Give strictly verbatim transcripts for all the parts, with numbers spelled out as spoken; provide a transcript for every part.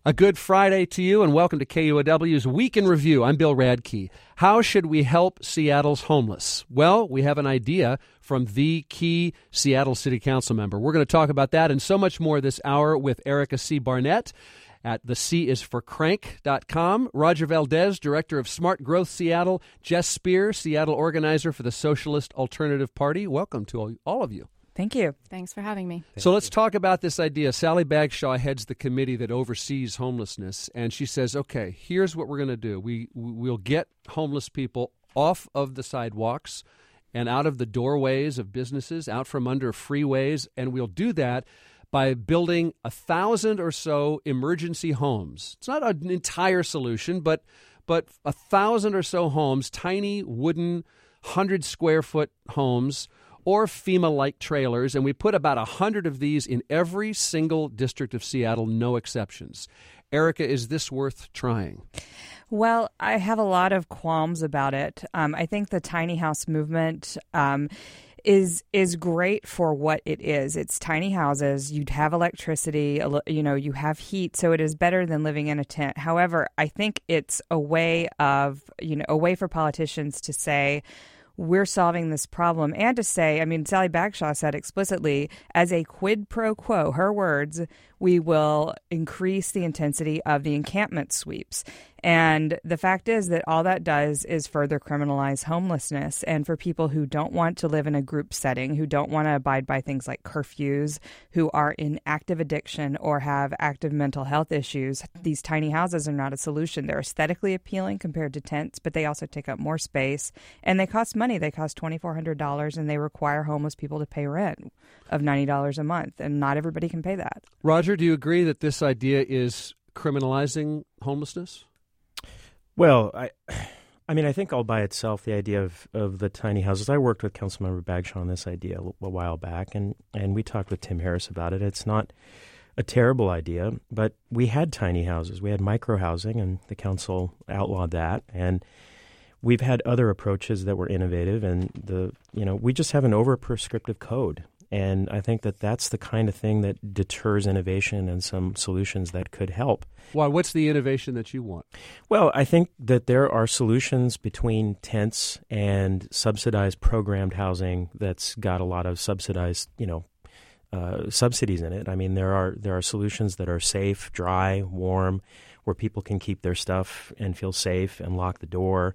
A good Friday to you, and welcome to K U O W's Week in Review. I'm Bill Radke. How should we help Seattle's homeless? Well, we have an idea from the key Seattle City Council member. We're going to talk about that and so much more this hour with Erica C. Barnett at the C is for crank dot com, Roger Valdez, Director of Smart Growth Seattle, Jess Spear, Seattle organizer for the Socialist Alternative Party. Welcome to all, all of you. Thank you. Thanks for having me. So let's talk about this idea. Sally Bagshaw heads the committee that oversees homelessness, and she says, okay, here's what we're going to do. We, we'll get homeless people off of the sidewalks and out of the doorways of businesses, out from under freeways, and we'll do that by building a thousand or so emergency homes. It's not an entire solution, but but a thousand or so homes, tiny wooden hundred square foot homes, or FEMA-like trailers, and we put about a hundred of these in every single district of Seattle, no exceptions. Erica, is this worth trying? Well, I have a lot of qualms about it. Um, I think the tiny house movement um, is is great for what it is. It's tiny houses. You'd have electricity, you know, you have heat, so it is better than living in a tent. However, I think it's a way of, you know, a way for politicians to say, we're solving this problem, and to say, I mean, Sally Bagshaw said explicitly, as a quid pro quo, her words, we will increase the intensity of the encampment sweeps. And the fact is that all that does is further criminalize homelessness. And for people who don't want to live in a group setting, who don't want to abide by things like curfews, who are in active addiction or have active mental health issues, these tiny houses are not a solution. They're aesthetically appealing compared to tents, but they also take up more space. And they cost money. They cost twenty-four hundred dollars, and they require homeless people to pay rent of ninety dollars a month. And not everybody can pay that. Roger, do you agree that this idea is criminalizing homelessness? Well, I I mean, I think all by itself, the idea of, of the tiny houses, I worked with Councilmember Bagshaw on this idea a, a while back, and, and we talked with Tim Harris about it. It's not a terrible idea, but we had tiny houses. We had micro-housing, and the council outlawed that. And we've had other approaches that were innovative, and the you know we just have an over-prescriptive code. And I think that that's the kind of thing that deters innovation and some solutions that could help. Why? What's the innovation that you want? Well, I think that there are solutions between tents and subsidized programmed housing that's got a lot of subsidized, you know, uh, subsidies in it. I mean, there are there are solutions that are safe, dry, warm, where people can keep their stuff and feel safe and lock the door.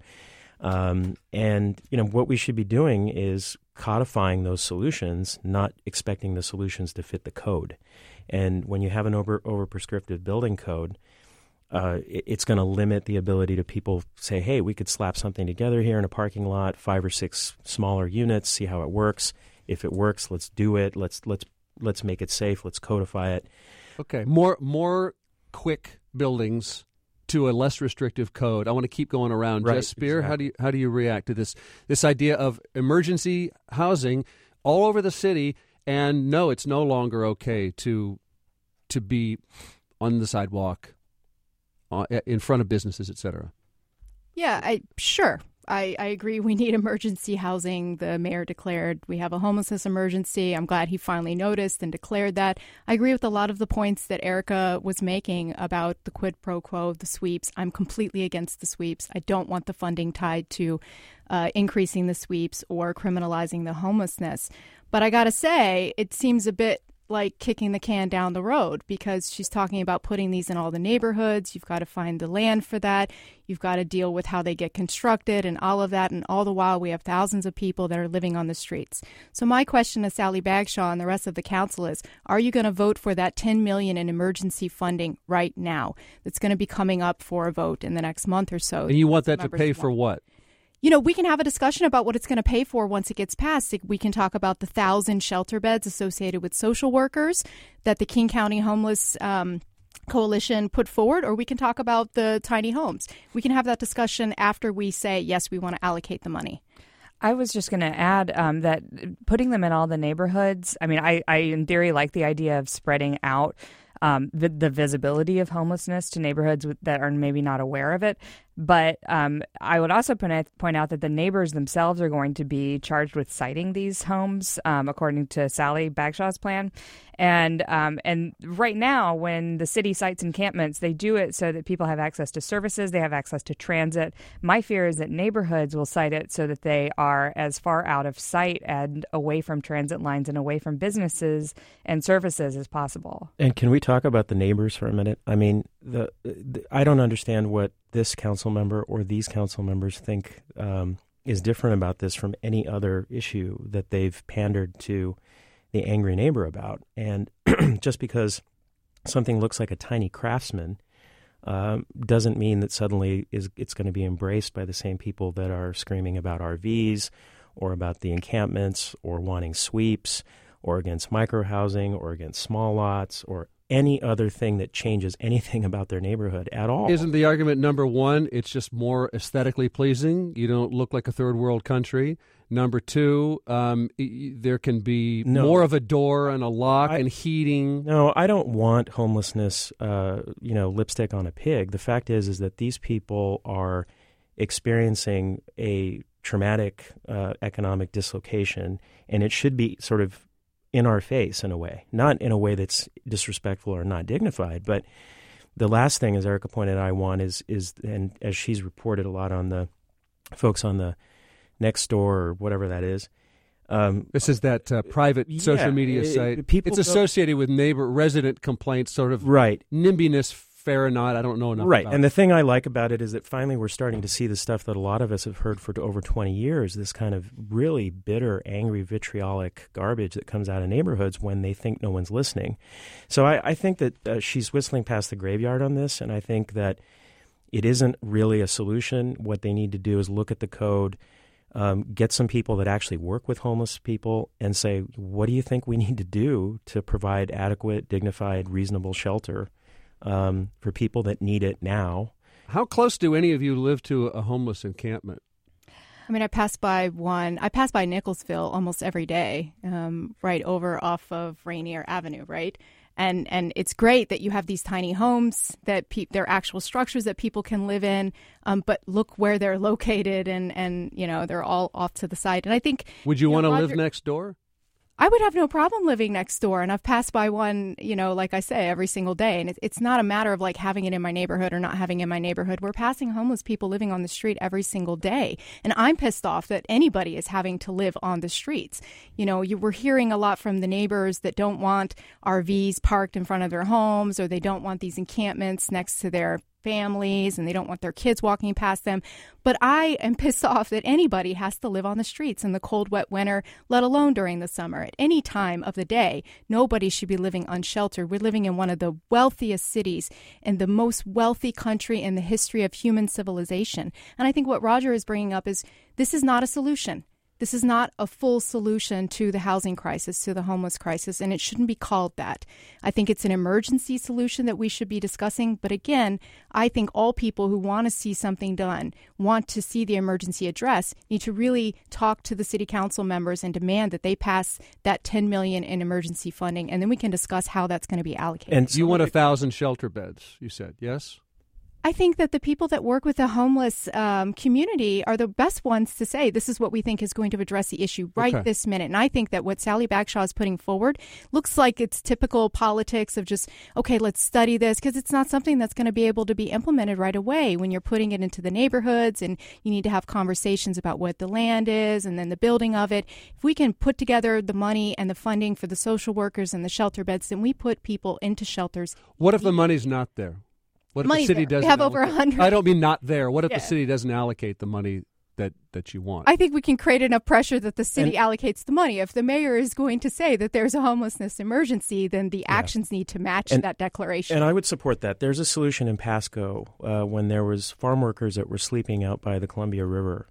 Um, and, you know, what we should be doing is codifying those solutions, not expecting the solutions to fit the code. And when you have an over, over-prescriptive building code, uh, it, it's going to limit the ability to people say, hey, we could slap something together here in a parking lot, five or six smaller units, see how it works. If it works, let's do it. Let's let's let's make it safe. Let's codify it. Okay, more more quick buildings to a less restrictive code. I want to keep going around. Right, Jess Spear, exactly. how do you how do you react to this this idea of emergency housing all over the city? And no, it's no longer okay to to be on the sidewalk, uh, in front of businesses, et cetera. Yeah, I sure. I, I agree we need emergency housing. The mayor declared we have a homelessness emergency. I'm glad he finally noticed and declared that. I agree with a lot of the points that Erica was making about the quid pro quo of the sweeps. I'm completely against the sweeps. I don't want the funding tied to uh, increasing the sweeps or criminalizing the homelessness. But I got to say, it seems a bit like kicking the can down the road, because she's talking about putting these in all the neighborhoods. You've got to find the land for that. You've got to deal with how they get constructed and all of that. And all the while, we have thousands of people that are living on the streets. So my question to Sally Bagshaw and the rest of the council is, are you going to vote for that ten million dollars in emergency funding right now that's going to be coming up for a vote in the next month or so? And you want that to pay for what? You know, we can have a discussion about what it's going to pay for once it gets passed. We can talk about the thousand shelter beds associated with social workers that the King County Homeless um, Coalition put forward, or we can talk about the tiny homes. We can have that discussion after we say, yes, we want to allocate the money. I was just going to add um, that putting them in all the neighborhoods, I mean, I, I in theory like the idea of spreading out um, the, the visibility of homelessness to neighborhoods that are maybe not aware of it. But um, I would also point out that the neighbors themselves are going to be charged with citing these homes, um, according to Sally Bagshaw's plan. And um, and right now, when the city cites encampments, they do it so that people have access to services, they have access to transit. My fear is that neighborhoods will cite it so that they are as far out of sight and away from transit lines and away from businesses and services as possible. And can we talk about the neighbors for a minute? I mean, the, the I don't understand what this council member or these council members think um, is different about this from any other issue that they've pandered to the angry neighbor about. And just because something looks like a tiny craftsman um, doesn't mean that suddenly is it's going to be embraced by the same people that are screaming about R Vs or about the encampments or wanting sweeps or against microhousing or against small lots or any other thing that changes anything about their neighborhood at all. Isn't the argument number one, it's just more aesthetically pleasing? You don't look like a third world country. Number two, um, there can be no. more of a door and a lock I, and heating. No, I don't want homelessness, uh, you know, lipstick on a pig. The fact is, is that these people are experiencing a traumatic uh, economic dislocation, and it should be sort of in our face in a way, not in a way that's disrespectful or not dignified. But the last thing, as Erica pointed out, I want is, is, and as she's reported a lot on the folks on the Nextdoor or whatever that is. Um, this is that uh, private yeah, social media it, site. People it's associated with neighbor resident complaints, sort of right. nimbiness, fair or not. I don't know enough right. about And it. the thing I like about it is that finally we're starting to see the stuff that a lot of us have heard for over twenty years, this kind of really bitter, angry, vitriolic garbage that comes out of neighborhoods when they think no one's listening. So I, I think that uh, she's whistling past the graveyard on this, and I think that it isn't really a solution. What they need to do is look at the code, Um, get some people that actually work with homeless people and say, what do you think we need to do to provide adequate, dignified, reasonable shelter um, for people that need it now? How close do any of you live to a homeless encampment? I mean, I pass by one. I pass by Nicholsville almost every day, um, right over off of Rainier Avenue, right? And and it's great that you have these tiny homes that pe- they're actual structures that people can live in. Um, but look where they're located, and, and you know they're all off to the side. And I think would you, you want to Roger, live next door? I would have no problem living next door, and I've passed by one, you know, like I say, every single day. And it, it's not a matter of like having it in my neighborhood or not having it in my neighborhood. We're passing homeless people living on the street every single day, and I'm pissed off that anybody is having to live on the streets. You know, you, we're hearing a lot from the neighbors that don't want R Vs parked in front of their homes, or they don't want these encampments next to their families, and they don't want their kids walking past them. But I am pissed off that anybody has to live on the streets in the cold, wet winter, let alone during the summer. At any time of the day, nobody should be living unsheltered. We're living in one of the wealthiest cities and the most wealthy country in the history of human civilization. And I think what Roger is bringing up is this is not a solution. This is not a full solution to the housing crisis, to the homeless crisis, and it shouldn't be called that. I think it's an emergency solution that we should be discussing. But again, I think all people who want to see something done, want to see the emergency addressed, need to really talk to the city council members and demand that they pass that ten million dollars in emergency funding, and then we can discuss how that's going to be allocated. And you want a thousand shelter beds, you said, yes? I think that the people that work with the homeless um, community are the best ones to say this is what we think is going to address the issue right okay. this minute. And I think that what Sally Bagshaw is putting forward looks like it's typical politics of just, okay, let's study this, because it's not something that's going to be able to be implemented right away when you're putting it into the neighborhoods, and you need to have conversations about what the land is and then the building of it. If we can put together the money and the funding for the social workers and the shelter beds, then we put people into shelters. What if the money's not there? What if Money's the city there. doesn't We have allocate? over one hundred. I don't mean not there. What if yeah. the city doesn't allocate the money that, that you want? I think we can create enough pressure that the city and, allocates the money. If the mayor is going to say that there's a homelessness emergency, then the yeah. actions need to match and, that declaration. And I would support that. There's a solution in Pasco uh, when there was farm workers that were sleeping out by the Columbia River.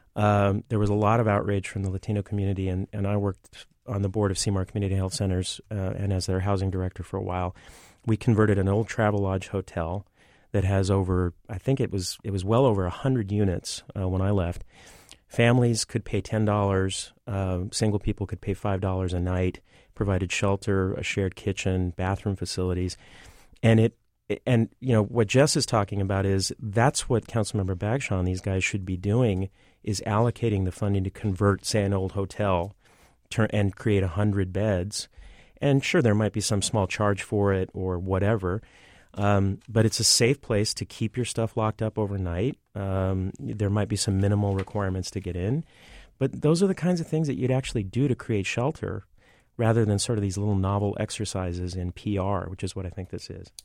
Um, there was a lot of outrage from the Latino community, and, and I worked on the board of Seymour Community Health Centers uh, and as their housing director for a while. We converted an old Travelodge hotel that has over, I think it was it was well over one hundred units uh, when I left, families could pay ten dollars, uh, single people could pay five dollars a night, provided shelter, a shared kitchen, bathroom facilities. And it and you know what Jess is talking about is that's what Councilmember Bagshaw and these guys should be doing, is allocating the funding to convert, say, an old hotel turn, and create one hundred beds. And sure, there might be some small charge for it or whatever, um, but it's a safe place to keep your stuff locked up overnight. Um, there might be some minimal requirements to get in, but those are the kinds of things that you'd actually do to create shelter rather than sort of these little novel exercises in P R, which is what I think this is.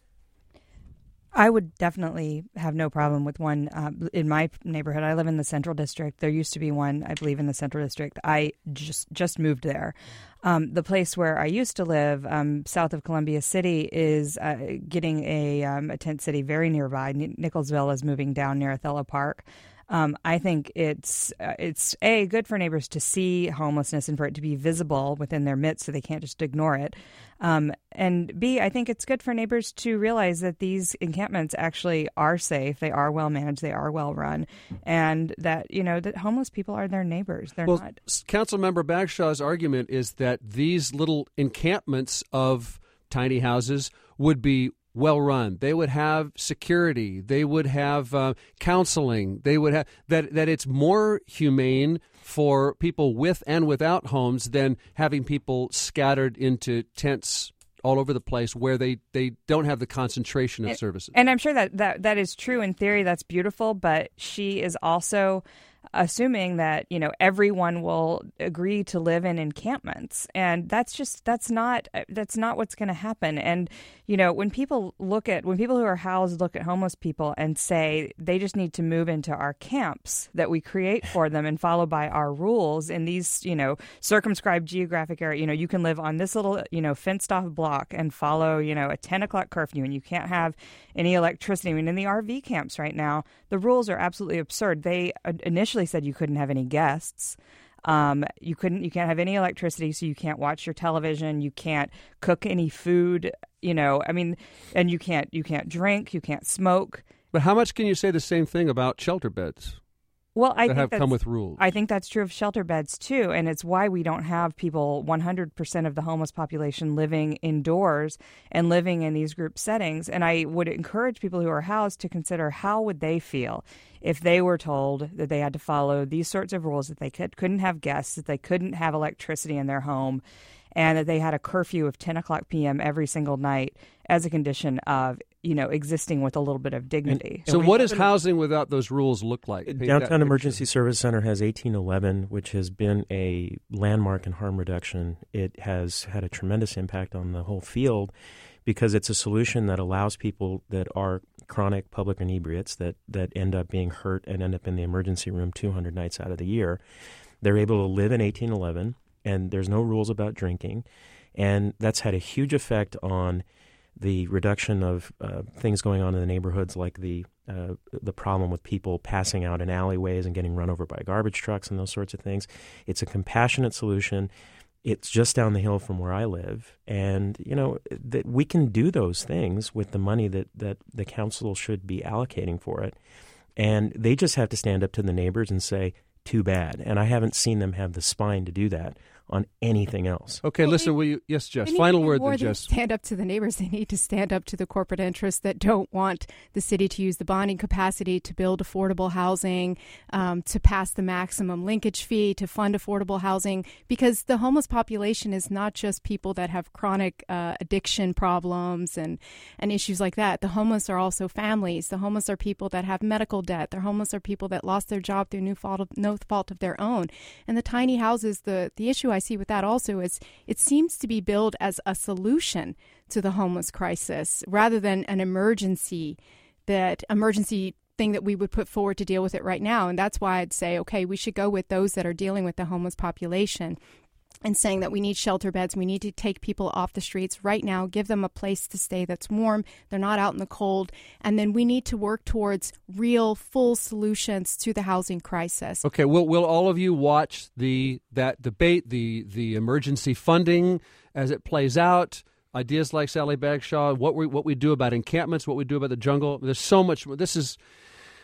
I would definitely have no problem with one uh, in my neighborhood. I live in the Central District. There used to be one, I believe, in the Central District. I just just moved there. Um, the place where I used to live, um, south of Columbia City, is uh, getting a, um, a tent city very nearby. N- Nicholsville is moving down near Othello Park. Um, I think it's uh, it's a good for neighbors to see homelessness and for it to be visible within their midst, so they can't just ignore it. Um, and B, I think it's good for neighbors to realize that these encampments actually are safe, they are well managed, they are well run, and that you know that homeless people are their neighbors. They're well, not. Councilmember Bagshaw's argument is that these little encampments of tiny houses would be well run. They would have security. They would have uh, counseling. They would have that. That it's more humane for people with and without homes than having people scattered into tents all over the place where they, they don't have the concentration of and, services. And I'm sure that, that that is true in theory. That's beautiful, but she is also assuming that, you know, everyone will agree to live in encampments. And that's just, that's not, that's not what's going to happen. And, you know, when people look at, when people who are housed look at homeless people and say they just need to move into our camps that we create for them and follow by our rules in these, you know, circumscribed geographic area, you know, you can live on this little, you know, fenced off block and follow, you know, a ten o'clock curfew, and you can't have any electricity. I mean, in the R V camps right now, the rules are absolutely absurd. They initially said you couldn't have any guests. Um, you couldn't, you can't have any electricity, so you can't watch your television. You can't cook any food, you know, I mean, and you can't, you can't drink, you can't smoke. But how much can you say the same thing about shelter beds? Well, I that think have that's, come with rules. I think that's true of shelter beds too, and it's why we don't have people, one hundred percent of the homeless population living indoors and living in these group settings. And I would encourage people who are housed to consider how would they feel if they were told that they had to follow these sorts of rules, that they could, couldn't have guests, that they couldn't have electricity in their home, and that they had a curfew of ten o'clock p.m. every single night as a condition of, you know, existing with a little bit of dignity. So what does housing without those rules look like? Paint Downtown Emergency Service Center has eighteen eleven, which has been a landmark in harm reduction. It has had a tremendous impact on the whole field because it's a solution that allows people that are chronic public inebriates that, that end up being hurt and end up in the emergency room two hundred nights out of the year. They're able to live in eighteen eleven, and there's no rules about drinking. And that's had a huge effect on the reduction of uh, things going on in the neighborhoods, like the uh, the problem with people passing out in alleyways and getting run over by garbage trucks and those sorts of things. It's a compassionate solution. It's just down the hill from where I live. And, you know, that we can do those things with the money that, that the council should be allocating for it. And they just have to stand up to the neighbors and say, too bad. And I haven't seen them have the spine to do that on anything else. Okay, well, listen, they, will you? Yes, Jess. They Final need word, more then, than Jess. Stand up to the neighbors. They need to stand up to the corporate interests that don't want the city to use the bonding capacity to build affordable housing, um, to pass the maximum linkage fee, to fund affordable housing, because the homeless population is not just people that have chronic uh, addiction problems and, and issues like that. The homeless are also families. The homeless are people that have medical debt. The homeless are people that lost their job through no fault of, no fault of their own. And the tiny houses, the, the issue I see with that also is it seems to be billed as a solution to the homeless crisis rather than an emergency, that emergency thing that we would put forward to deal with it right now. And that's why I'd say, okay, we should go with those that are dealing with the homeless population and saying that we need shelter beds. We need to take people off the streets right now, give them a place to stay that's warm. They're not out in the cold. And then we need to work towards real, full solutions to the housing crisis. Okay, will will all of you watch the that debate, the the emergency funding as it plays out? Ideas like Sally Bagshaw, what we what we do about encampments, what we do about the jungle. There's so much. This is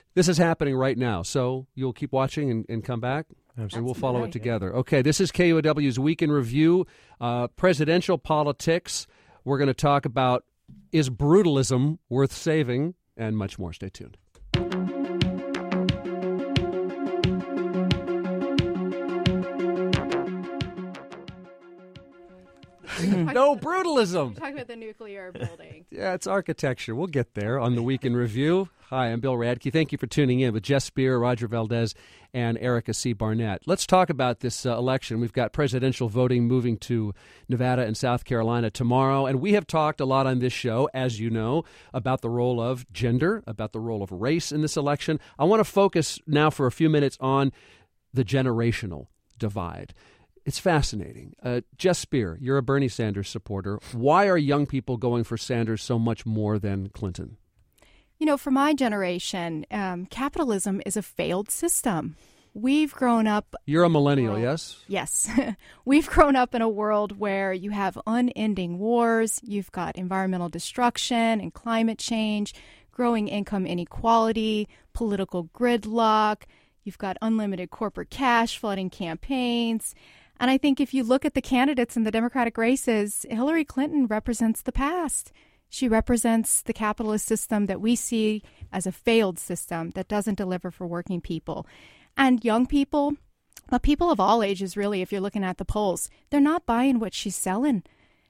This is happening right now, so you'll keep watching and, and come back, Absolutely. and we'll follow it together. Okay, this is K U O W's Week in Review, uh, presidential politics. We're going to talk about, is brutalism worth saving, and much more. Stay tuned. No brutalism. Talk about the nuclear building. Yeah, it's architecture. We'll get there on the Week in Review. Hi, I'm Bill Radke. Thank you for tuning in with Jess Spear, Roger Valdez, and Erica C. Barnett. Let's talk about this uh, election. We've got presidential voting moving to Nevada and South Carolina tomorrow, and we have talked a lot on this show, as you know, about the role of gender, about the role of race in this election. I want to focus now for a few minutes on the generational divide. It's fascinating. Uh, Jess Spear, you're a Bernie Sanders supporter. Why are young people going for Sanders so much more than Clinton? You know, for my generation, um, capitalism is a failed system. We've grown up... You're a millennial, world, yes? Yes. We've grown up in a world where you have unending wars, you've got environmental destruction and climate change, growing income inequality, political gridlock, you've got unlimited corporate cash flooding campaigns. And I think if you look at the candidates in the Democratic races, Hillary Clinton represents the past. She represents the capitalist system that we see as a failed system that doesn't deliver for working people. And young people, but people of all ages, really, if you're looking at the polls, they're not buying what she's selling.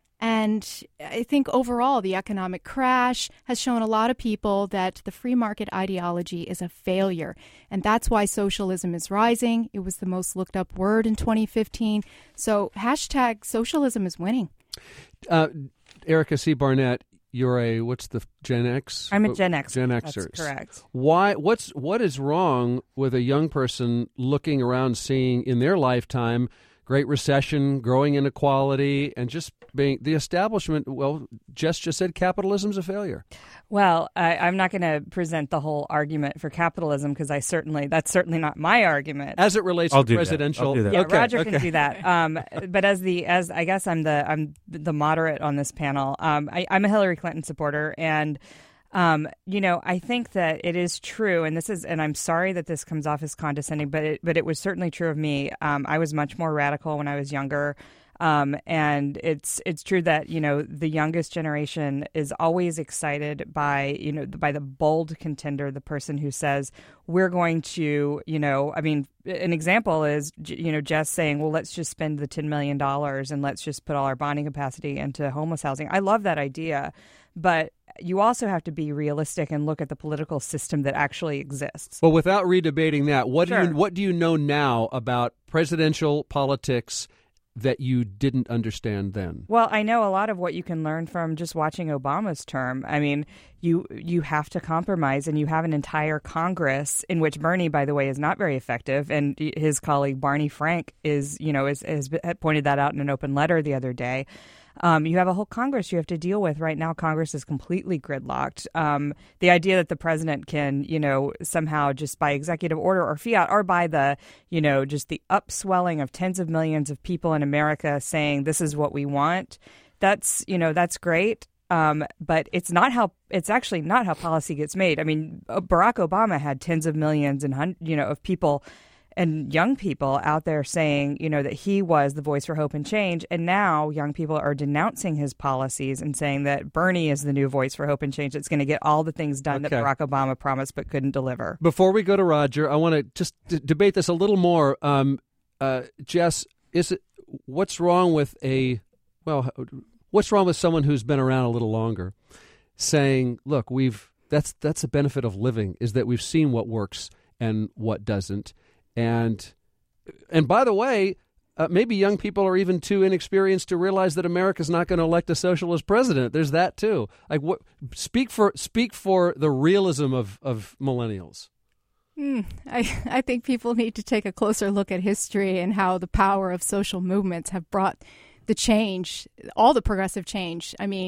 And I think overall, the economic crash has shown a lot of people that the free market ideology is a failure. And that's why socialism is rising. It was the most looked up word in twenty fifteen. So hashtag socialism is winning. Uh, Erica C. Barnett, you're a, what's the Gen X? I'm a Gen X. Gen Xers. That's correct. Why? What's what is wrong with a young person looking around, seeing in their lifetime Great Recession, growing inequality, and just being the establishment? Well, Jess just said capitalism's a failure. Well, I, I'm not going to present the whole argument for capitalism because I certainly that's certainly not my argument As it relates I'll to do presidential. That. I'll do that. Yeah, Okay, Roger okay. can do that. Um, but as the as I guess I'm the I'm the moderate on this panel. Um, I, I'm a Hillary Clinton supporter, and um, you know I think that it is true, and this is, and I'm sorry that this comes off as condescending, but it, but it was certainly true of me. Um, I was much more radical when I was younger. Um, and it's it's true that, you know, the youngest generation is always excited by, you know, by the bold contender, the person who says, we're going to, you know, I mean, an example is, you know, Jess saying, well, let's just spend the ten million dollars and let's just put all our bonding capacity into homeless housing. I love that idea. But you also have to be realistic and look at the political system that actually exists. Well, without redebating that, what Sure. do you what do you know now about presidential politics that you didn't understand then? Well, I know a lot of what you can learn from just watching Obama's term. I mean, you you have to compromise, and you have an entire Congress in which Bernie, by the way, is not very effective, and his colleague Barney Frank is, you know, is, has pointed that out in an open letter the other day. Um, you have a whole Congress you have to deal with. Right now, Congress is completely gridlocked. Um, the idea that the president can, you know, somehow just by executive order or fiat or by the, you know, just the upswelling of tens of millions of people in America saying this is what we want, that's, you know, that's great. Um, but it's not how it's actually not how policy gets made. I mean, Barack Obama had tens of millions and, you know, of people and young people out there saying, you know, that he was the voice for hope and change. And now young people are denouncing his policies and saying that Bernie is the new voice for hope and change that's going to get all the things done Okay. that Barack Obama promised but couldn't deliver. Before we go to Roger, I want to just d- debate this a little more. Um, uh, Jess, is it what's wrong with a well, what's wrong with someone who's been around a little longer, saying, "Look, we've that's that's the benefit of living is that we've seen what works and what doesn't." And and by the way, uh, maybe young people are even too inexperienced to realize that America's not going to elect a socialist president. There's that too. Like, what? Speak for speak for the realism of of millennials. Mm, I, I think people need to take a closer look at history and how the power of social movements have brought the change, all the progressive change. I mean,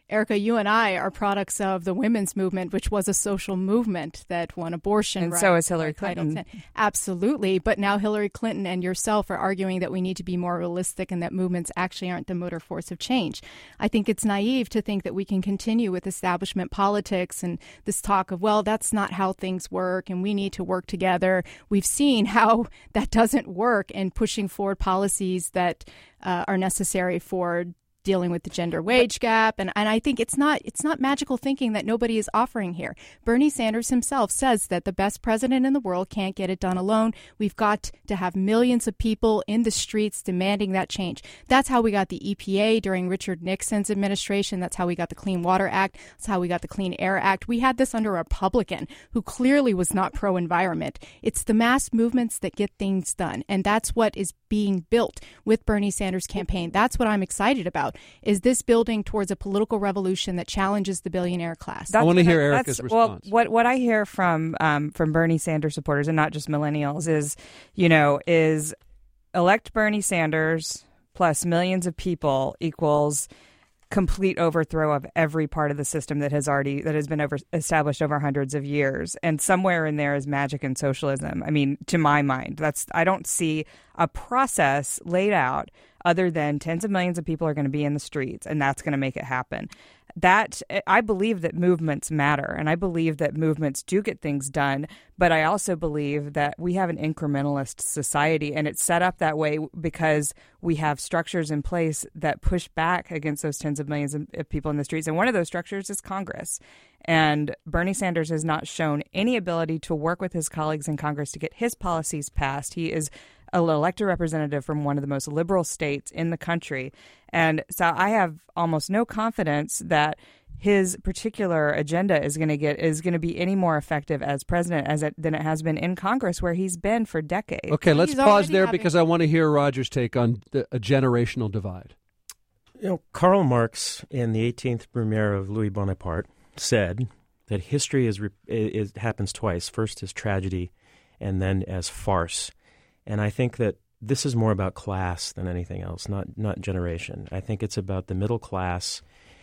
Erica, you and I are products of the women's movement, which was a social movement that won abortion and rights. so is Hillary Clinton. Absolutely. But now Hillary Clinton and yourself are arguing that we need to be more realistic and that movements actually aren't the motor force of change. I think it's naive to think that we can continue with establishment politics and this talk of, well, that's not how things work and we need to work together. We've seen how that doesn't work in pushing forward policies that uh, are necessary for dealing with the gender wage gap. And, and I think it's not it's not magical thinking that nobody is offering here. Bernie Sanders himself says that the best president in the world can't get it done alone. We've got to have millions of people in the streets demanding that change. That's how we got the E P A during Richard Nixon's administration. That's how we got the Clean Water Act. That's how we got the Clean Air Act. We had this under a Republican who clearly was not pro-environment. It's the mass movements that get things done. And that's what is being built with Bernie Sanders' campaign. That's what I'm excited about. Is this building towards a political revolution that challenges the billionaire class? That's I want to hear I, Erica's response. Well, what what I hear from um, from Bernie Sanders supporters, and not just millennials, is you know is elect Bernie Sanders plus millions of people equals complete overthrow of every part of the system that has already that has been over, established over hundreds of years. And somewhere in there is magic and socialism. I mean, to my mind, that's I don't see a process laid out other than tens of millions of people are going to be in the streets, and that's going to make it happen. That I believe that movements matter, and I believe that movements do get things done, but I also believe that we have an incrementalist society, and it's set up that way because we have structures in place that push back against those tens of millions of people in the streets, and one of those structures is Congress. And Bernie Sanders has not shown any ability to work with his colleagues in Congress to get his policies passed. He is an elected representative from one of the most liberal states in the country. And so I have almost no confidence that his particular agenda is going to get is going to be any more effective as president as it, than it has been in Congress, where he's been for decades. Okay, let's He's pause there having... because I want to hear Roger's take on the, a generational divide. You know, Karl Marx, in the eighteenth Brumaire of Louis Bonaparte, said that history is, is happens twice, first as tragedy and then as farce. And I think that this is more about class than anything else, not not generation. I think it's about the middle class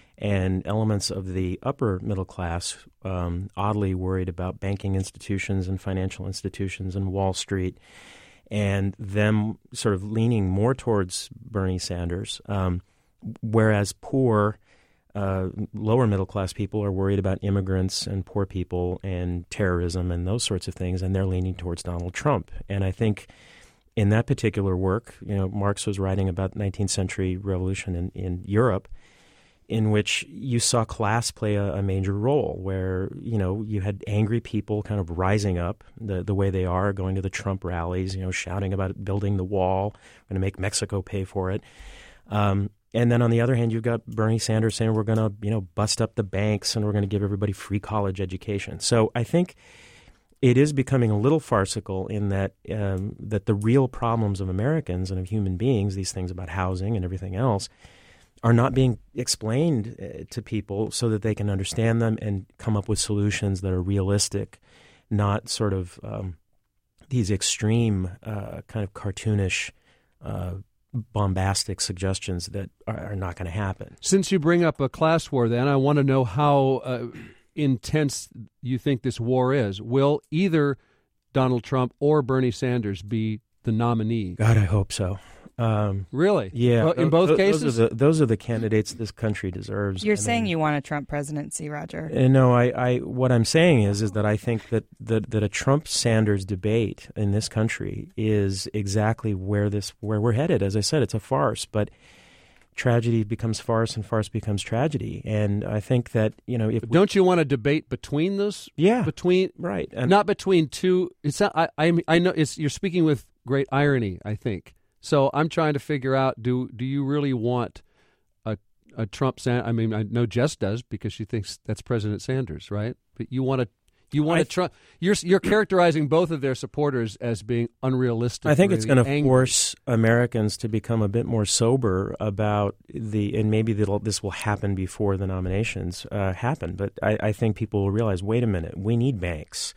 and elements of the upper middle class, um, oddly worried about banking institutions and financial institutions and Wall Street, and them sort of leaning more towards Bernie Sanders, um, whereas poor, uh, lower middle class people are worried about immigrants and poor people and terrorism and those sorts of things, and they're leaning towards Donald Trump. And I think in that particular work, you know, Marx was writing about the nineteenth century revolution in, in Europe, in which you saw class play a, a major role, where, you know, you had angry people kind of rising up the, the way they are, going to the Trump rallies, you know, shouting about building the wall, going to make Mexico pay for it. Um, and then on the other hand, you've got Bernie Sanders saying we're going to, you know, bust up the banks and we're going to give everybody free college education. So I think it is becoming a little farcical in that um, that the real problems of Americans and of human beings, these things about housing and everything else, are not being explained uh, to people so that they can understand them and come up with solutions that are realistic, not sort of um, these extreme uh, kind of cartoonish, uh, bombastic suggestions that are, are not going to happen. Since you bring up a class war, then, I want to know how uh, intense you think this war is. Will either Donald Trump or Bernie Sanders be the nominee? God, I hope so. Um, really? Yeah. Well, in both those, cases? Those are, the, those are the candidates this country deserves. You're I saying mean, you want a Trump presidency, Roger. Uh, no, I, I. What I'm saying is, is that I think that, that, that a Trump-Sanders debate in this country is exactly where this where we're headed. As I said, it's a farce, but tragedy becomes farce and farce becomes tragedy. And I think that, you know, if don't we, you want a debate between those? Yeah, between right, and not between two. It's not, I, I I know it's, you're speaking with great irony, I think. So I'm trying to figure out, do do you really want a a Trump? I mean, I know Jess does because she thinks that's President Sanders, right? But you want to you want to Trump? You're you're characterizing both of their supporters as being unrealistic. I think really it's going to angry. force Americans to become a bit more sober about the, and maybe this will happen before the nominations uh, happen. But I, I think people will realize, wait a minute, we need banks.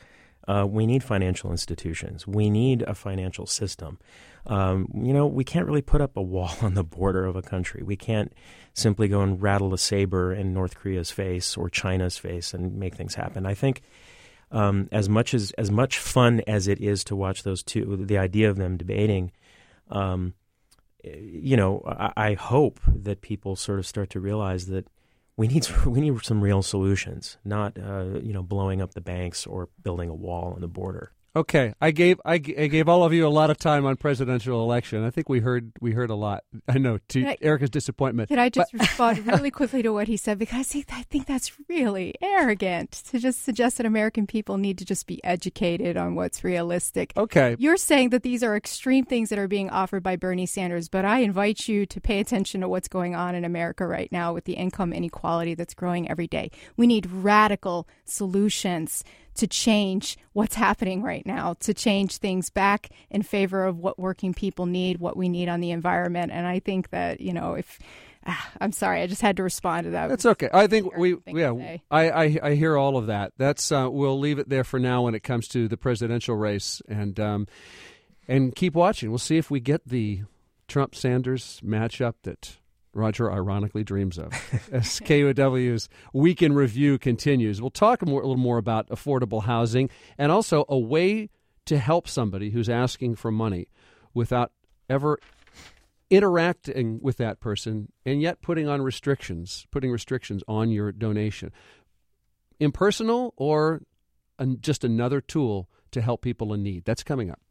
Uh, we need financial institutions. We need a financial system. Um, you know, we can't really put up a wall on the border of a country. We can't simply go and rattle a saber in North Korea's face or China's face and make things happen. I think um, as much as as much fun as it is to watch those two, the idea of them debating, um, you know, I, I hope that people sort of start to realize that we need we need some real solutions, not uh, you know blowing up the banks or building a wall on the border. Okay, I gave I, g- I gave all of you a lot of time on presidential election. I think we heard we heard a lot. I know to I, Erica's disappointment. Can I just but, respond really quickly to what he said? Because I think, I think that's really arrogant to just suggest that American people need to just be educated on what's realistic. Okay, you're saying that these are extreme things that are being offered by Bernie Sanders, but I invite you to pay attention to what's going on in America right now with the income inequality that's growing every day. We need radical solutions to change what's happening right now, to change things back in favor of what working people need, what we need on the environment. And I think that, you know, if ah, I'm sorry, I just had to respond to that. That's okay. I think we, yeah, I, I, I hear all of that. That's uh, we'll leave it there for now when it comes to the presidential race, and um, and keep watching. We'll see if we get the Trump-Sanders matchup that Roger ironically dreams of. As K U O W's Week in Review continues, we'll talk more, a little more about affordable housing and also a way to help somebody who's asking for money without ever interacting with that person and yet putting on restrictions, putting restrictions on your donation. Impersonal or an, just another tool to help people in need. That's coming up.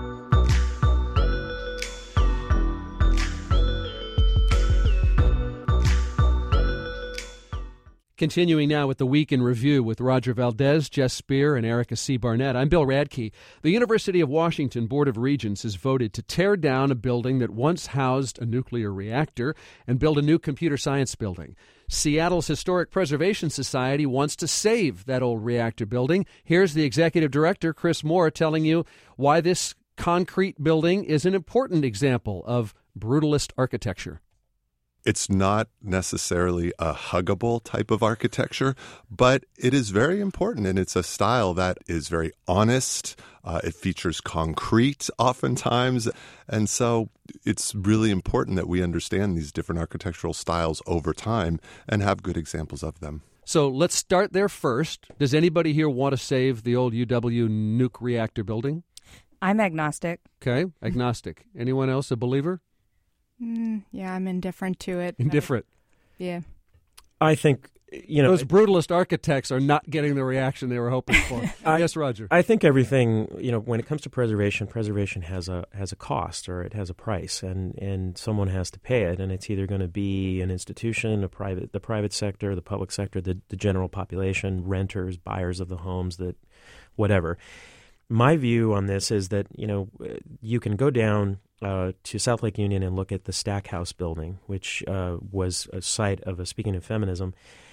Continuing now with the Week in Review with Roger Valdez, Jess Spear, and Erica C. Barnett. I'm Bill Radke. The University of Washington Board of Regents has voted to tear down a building that once housed a nuclear reactor and build a new computer science building. Seattle's Historic Preservation Society wants to save that old reactor building. Here's the executive director, Chris Moore, telling you why this concrete building is an important example of brutalist architecture. It's not necessarily a huggable type of architecture, but it is very important, and it's a style that is very honest. Uh, it features concrete oftentimes, and so it's really important that we understand these different architectural styles over time and have good examples of them. So let's start there first. Does anybody here want to save the old U W nuke reactor building? I'm agnostic. Okay, agnostic. Anyone else a believer? Mm, yeah, I'm indifferent to it. Indifferent. I, yeah. I think, you know... Those brutalist architects are not getting the reaction they were hoping for. I, yes, Roger. I think everything, you know, when it comes to preservation, preservation has a has a cost or it has a price, and, and someone has to pay it, and it's either going to be an institution, a private, the private sector, the public sector, the, the general population, renters, buyers of the homes, that whatever. My view on this is that, you know, you can go down uh, to South Lake Union and look at the Stackhouse building, which uh, was a site of a, speaking of feminism,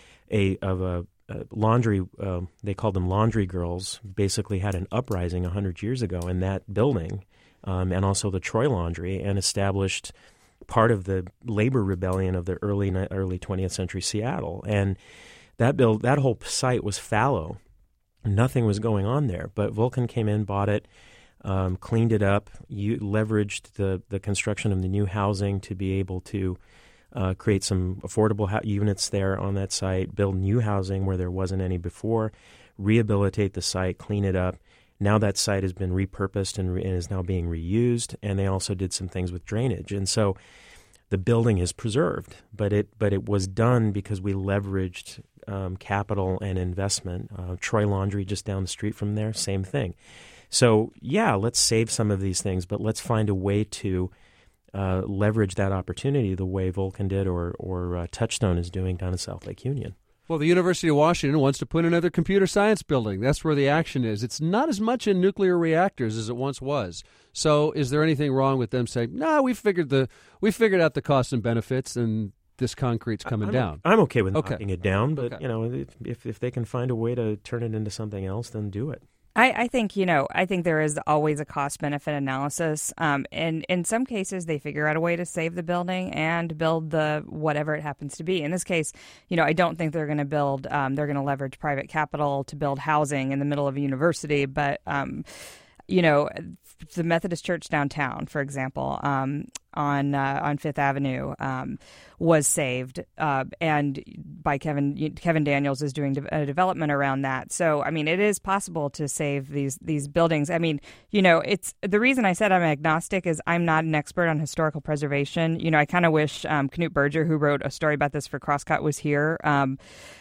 a of a, a laundry, uh, they called them laundry girls, basically had an uprising one hundred years ago in that building, um, and also the Troy Laundry, and established part of the labor rebellion of the early early twentieth century Seattle. And that build, that whole site was fallow. Nothing was going on there, but Vulcan came in, bought it, um, cleaned it up, you leveraged the, the construction of the new housing to be able to uh, create some affordable ha- units there on that site, build new housing where there wasn't any before, rehabilitate the site, clean it up. Now that site has been repurposed and, re- and is now being reused, and they also did some things with drainage. And so the building is preserved, but it but it was done because we leveraged um, capital and investment. Uh, Troy Laundry just down the street from there, same thing. So yeah, let's save some of these things, but let's find a way to uh, leverage that opportunity the way Vulcan did or or uh, Touchstone is doing down in South Lake Union. Well, the University of Washington wants to put another computer science building. That's where the action is. It's not as much in nuclear reactors as it once was. So is there anything wrong with them saying, no, nah, we figured the we figured out the costs and benefits, and this concrete's coming I'm, down? I'm okay with okay. knocking it down, but okay. you know, if if they can find a way to turn it into something else, then do it. I, I think, you know, I think there is always a cost-benefit analysis. Um, and in some cases, they figure out a way to save the building and build the whatever it happens to be. In this case, you know, I don't think they're going to build, um, they're going to leverage private capital to build housing in the middle of a university. But, um, you know, the Methodist Church downtown, for example, um, on uh, on Fifth Avenue, um, was saved, uh, and by Kevin Kevin Daniels is doing de- a development around that. So, I mean, it is possible to save these these buildings. I mean, you know, it's the reason I said I'm agnostic is I'm not an expert on historical preservation. You know, I kind of wish um, Knut Berger, who wrote a story about this for Crosscut, was here. Um,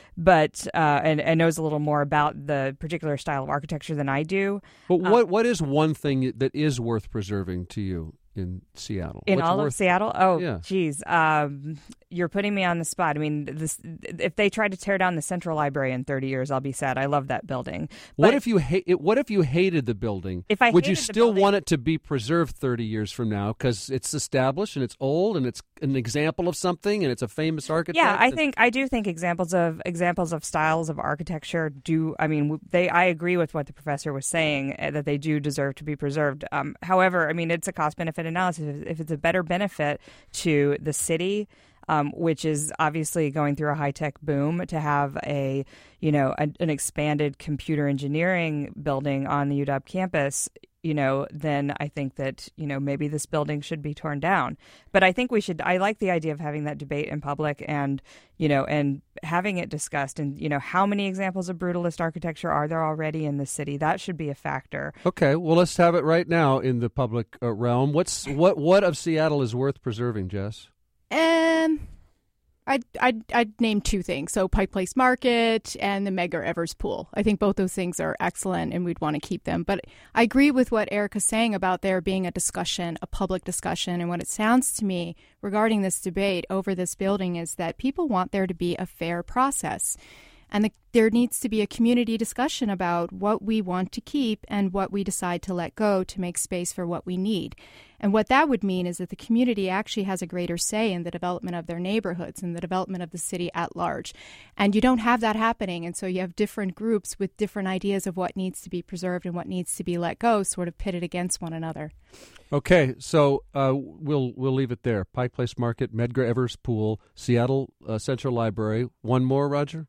But uh, and, and knows a little more about the particular style of architecture than I do. But what um, what is one thing that is worth preserving to you in Seattle? In What's all worth... of Seattle? Oh, yeah. geez. Um, you're putting me on the spot. I mean, this, if they tried to tear down the Central Library in thirty years, I'll be sad. I love that building. But what if you hate it? What if you hated the building? If I would you hated the still building- want it to be preserved thirty years from now because it's established and it's old and it's an example of something and it's a famous architect? Yeah, I and... think I do think examples of examples of styles of architecture do. I mean, they. I agree with what the professor was saying uh, that they do deserve to be preserved. Um, however, I mean, it's a cost benefit analysis. If, if it's a better benefit to the city, um, which is obviously going through a high tech boom, to have a you know a, an expanded computer engineering building on the U W campus, you know, then I think that, you know, maybe this building should be torn down. But I think we should, I like the idea of having that debate in public and, you know, and having it discussed. And, you know, how many examples of brutalist architecture are there already in the city? That should be a factor. Okay, well, let's have it right now in the public uh, realm. What's what what of Seattle is worth preserving, Jess? Um, I'd, I'd, I'd name two things. So Pike Place Market and the Medgar Evers Pool. I think both those things are excellent and we'd want to keep them. But I agree with what Erica's saying about there being a discussion, a public discussion. And what it sounds to me regarding this debate over this building is that people want there to be a fair process. And the, there needs to be a community discussion about what we want to keep and what we decide to let go to make space for what we need. And what that would mean is that the community actually has a greater say in the development of their neighborhoods and the development of the city at large. And you don't have that happening. And so you have different groups with different ideas of what needs to be preserved and what needs to be let go, sort of pitted against one another. Okay, so uh, we'll we'll leave it there. Pike Place Market, Medgar Evers Pool, Seattle uh, Central Library. One more, Roger?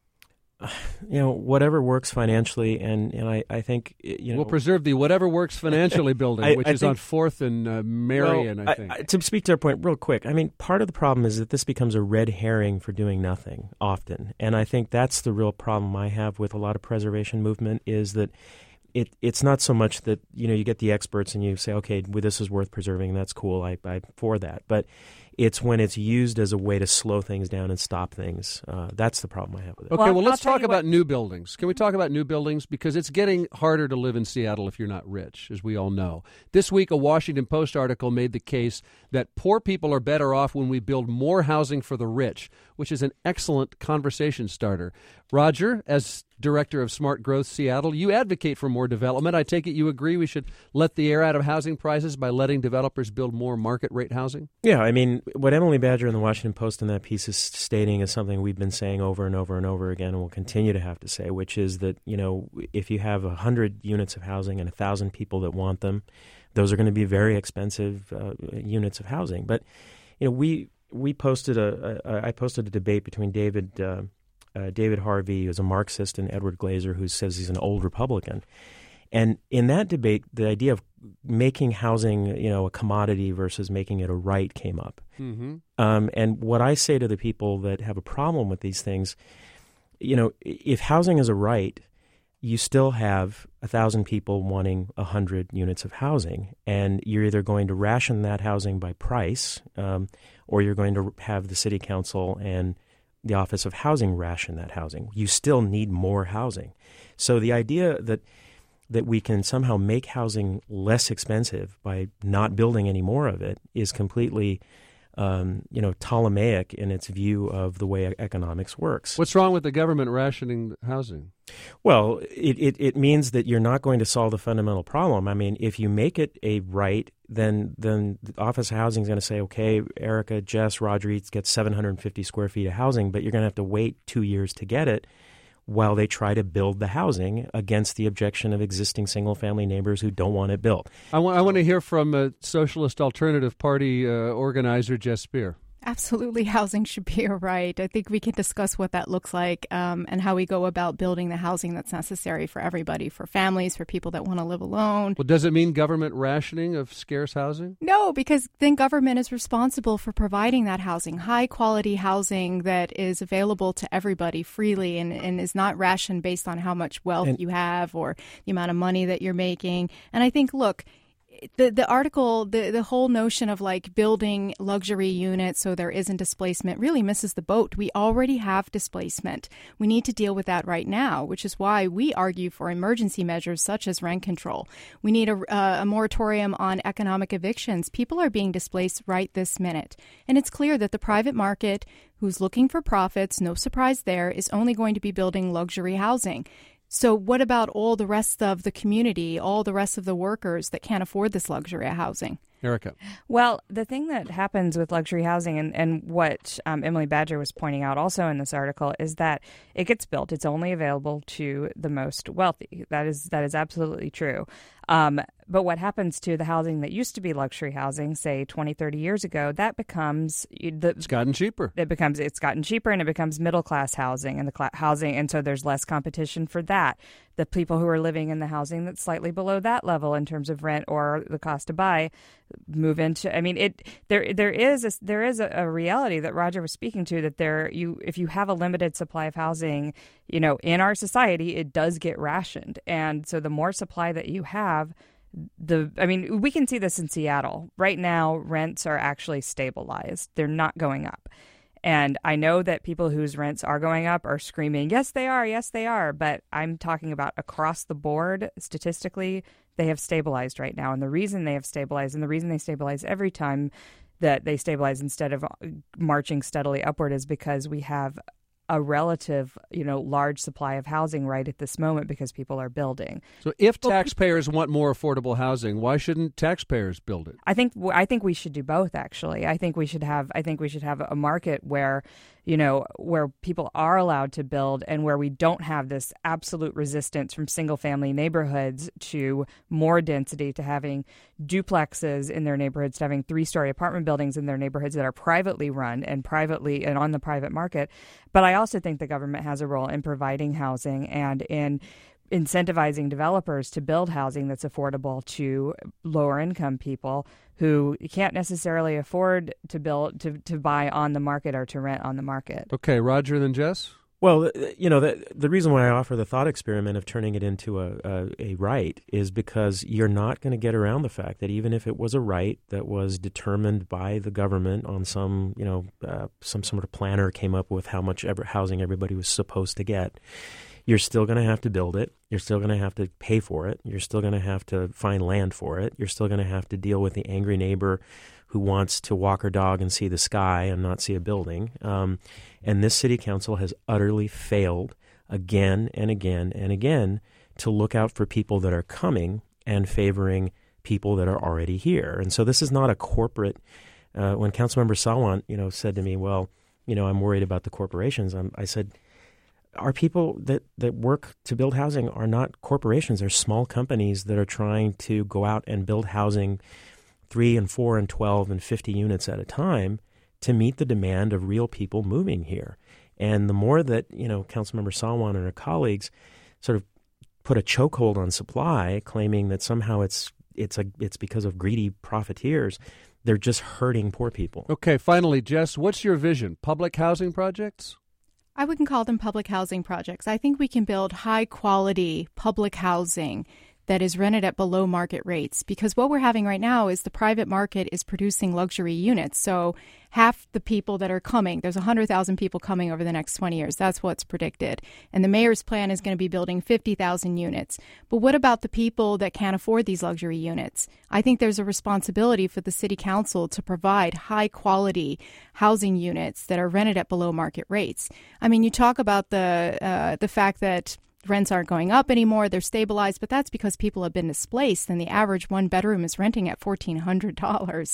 You know, whatever works financially, and, and I, I think, you know... We'll preserve the whatever works financially building, I, which I is think, on fourth and uh, Marion, well, I think. I, I, to speak to our point real quick, I mean, part of the problem is that this becomes a red herring for doing nothing often. And I think that's the real problem I have with a lot of preservation movement is that it it's not so much that, you know, you get the experts and you say, okay, well, this is worth preserving, that's cool, I, I'm for that. But it's when it's used as a way to slow things down and stop things. Uh, that's the problem I have with it. Okay, well, well let's I'll talk about what... new buildings. Can we talk about new buildings? Because it's getting harder to live in Seattle if you're not rich, as we all know. This week, a Washington Post article made the case that poor people are better off when we build more housing for the rich, which is an excellent conversation starter. Roger, as Director of Smart Growth Seattle, you advocate for more development. I take it you agree we should let the air out of housing prices by letting developers build more market-rate housing? Yeah, I mean, what Emily Badger in the Washington Post in that piece is stating is something we've been saying over and over and over again and will continue to have to say, which is that, you know, if you have one hundred units of housing and one thousand people that want them, those are going to be very expensive uh, units of housing. But, you know, we we posted a, a I posted a debate between David uh, uh, David Harvey, who's a Marxist, and Edward Glazer, who says he's an old Republican. And in that debate, the idea of making housing, you know, a commodity versus making it a right came up. Mm-hmm. Um, and what I say to the people that have a problem with these things, you know, if housing is a right, you still have a thousand people wanting a hundred units of housing, and you're either going to ration that housing by price, um, or you're going to have the city council and the Office of Housing ration that housing. You still need more housing. So the idea that that we can somehow make housing less expensive by not building any more of it is completely, um, you know, Ptolemaic in its view of the way economics works. What's wrong with the government rationing housing? Well, it, it, it means that you're not going to solve the fundamental problem. I mean, if you make it a right, then then the Office of Housing is going to say, okay, Erica, Jess, Roger each gets seven hundred fifty square feet of housing, but you're going to have to wait two years to get it. while they try to build the housing against the objection of existing single-family neighbors who don't want it built. I want, I want to hear from a Socialist Alternative Party uh, organizer, Jess Spear. Absolutely, housing should be a right. I think we can discuss what that looks like um, and how we go about building the housing that's necessary for everybody, for families, for people that want to live alone. Well, does it mean government rationing of scarce housing? No, because then government is responsible for providing that housing, high-quality housing that is available to everybody freely and, and is not rationed based on how much wealth and, you have or the amount of money that you're making. And I think, look, The the article, the, the whole notion of like building luxury units so there isn't displacement really misses the boat. We already have displacement. We need to deal with that right now, which is why we argue for emergency measures such as rent control. We need a, uh, a moratorium on economic evictions. People are being displaced right this minute. And it's clear that the private market, who's looking for profits, no surprise there, is only going to be building luxury housing. So what about all the rest of the community, all the rest of the workers that can't afford this luxury housing? Erica. Well, the thing that happens with luxury housing and, and what um, Emily Badger was pointing out also in this article is that it gets built. It's only available to the most wealthy. That is that is absolutely true. Um, but what happens to the housing that used to be luxury housing, say twenty, thirty years ago, that becomes... The, it's gotten cheaper. It becomes It's gotten cheaper and it becomes middle-class housing and the cl- housing. And so there's less competition for that. The people who are living in the housing that's slightly below that level in terms of rent or the cost to buy move into. I mean, it there there is a, there is a, a reality that Roger was speaking to that there you if you have a limited supply of housing, you know, in our society, it does get rationed, and so the more supply that you have, the I mean, we can see this in Seattle right now. Rents are actually stabilized; they're not going up. And I know that people whose rents are going up are screaming, yes, they are, yes, they are. But I'm talking about across the board, statistically, they have stabilized right now. And the reason they have stabilized, and the reason they stabilize every time that they stabilize instead of marching steadily upward, is because we have a relative, you know, large supply of housing right at this moment because people are building. So if taxpayers want more affordable housing, why shouldn't taxpayers build it? I think I think we should do both, actually. I think we should have I think we should have a market where, you know, where people are allowed to build and where we don't have this absolute resistance from single family neighborhoods to more density, to having duplexes in their neighborhoods, to having three-story apartment buildings in their neighborhoods that are privately run and privately and on the private market. But I also think the government has a role in providing housing and in incentivizing developers to build housing that's affordable to lower income people who can't necessarily afford to build to, to buy on the market or to rent on the market. Okay, Roger, then Jess? Well, you know, the, the reason why I offer the thought experiment of turning it into a, a, a right is because you're not going to get around the fact that even if it was a right that was determined by the government on some, you know, uh, some sort of planner came up with how much ever housing everybody was supposed to get, you're still going to have to build it. You're still going to have to pay for it. You're still going to have to find land for it. You're still going to have to deal with the angry neighbor who wants to walk her dog and see the sky and not see a building. Um, and this city council has utterly failed again and again and again to look out for people that are coming and favoring people that are already here. And so this is not a corporate. Uh, when Councilmember Sawant, you know, said to me, "Well, you know, I'm worried about the corporations," I'm, I said, our people that, that work to build housing are not corporations. They're small companies that are trying to go out and build housing three and four and twelve and fifty units at a time to meet the demand of real people moving here. And the more that, you know, Councilmember Sawant and her colleagues sort of put a chokehold on supply, claiming that somehow it's it's a it's because of greedy profiteers, they're just hurting poor people. Okay, finally, Jess, what's your vision? Public housing projects? I wouldn't call them public housing projects. I think we can build high-quality public housing that is rented at below market rates, because what we're having right now is the private market is producing luxury units. So half the people that are coming, there's one hundred thousand people coming over the next twenty years. That's what's predicted. And the mayor's plan is going to be building fifty thousand units. But what about the people that can't afford these luxury units? I think there's a responsibility for the city council to provide high quality housing units that are rented at below market rates. I mean, you talk about the uh, the fact that rents aren't going up anymore, they're stabilized, but that's because people have been displaced and the average one bedroom is renting at fourteen hundred dollars.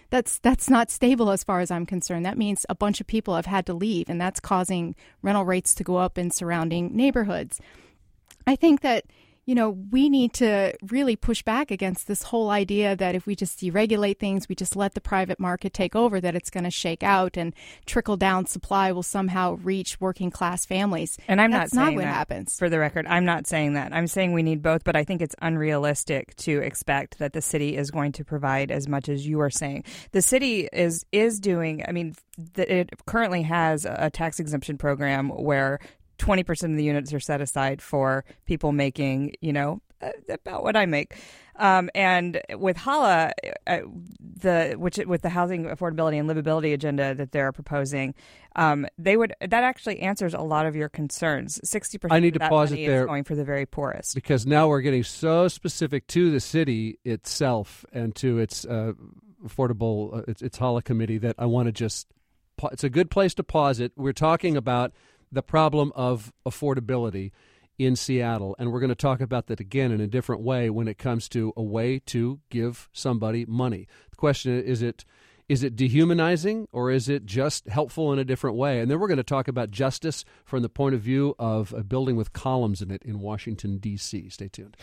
That's that's not stable as far as I'm concerned. That means a bunch of people have had to leave, and that's causing rental rates to go up in surrounding neighborhoods. I think that, you know, we need to really push back against this whole idea that if we just deregulate things, we just let the private market take over, that it's going to shake out and trickle down supply will somehow reach working class families. And I'm That's not saying not what that, happens. For the record, I'm not saying that. I'm saying we need both, but I think it's unrealistic to expect that the city is going to provide as much as you are saying. The city is is doing, I mean, it currently has a tax exemption program where twenty percent of the units are set aside for people making, you know, about what I make. Um, and with HALA, uh, the which with the housing affordability and livability agenda that they're proposing, um, they would that actually answers a lot of your concerns. Sixty percent I need of to that pause money it there is going for the very poorest. Because now we're getting so specific to the city itself and to its uh, affordable, uh, its, its HALA committee that I want to just. It's a good place to pause it. We're talking about the problem of affordability in Seattle, and we're going to talk about that again in a different way when it comes to a way to give somebody money. The question is, is it is it dehumanizing or is it just helpful in a different way? And then we're going to talk about justice from the point of view of a building with columns in it in Washington, D C Stay tuned.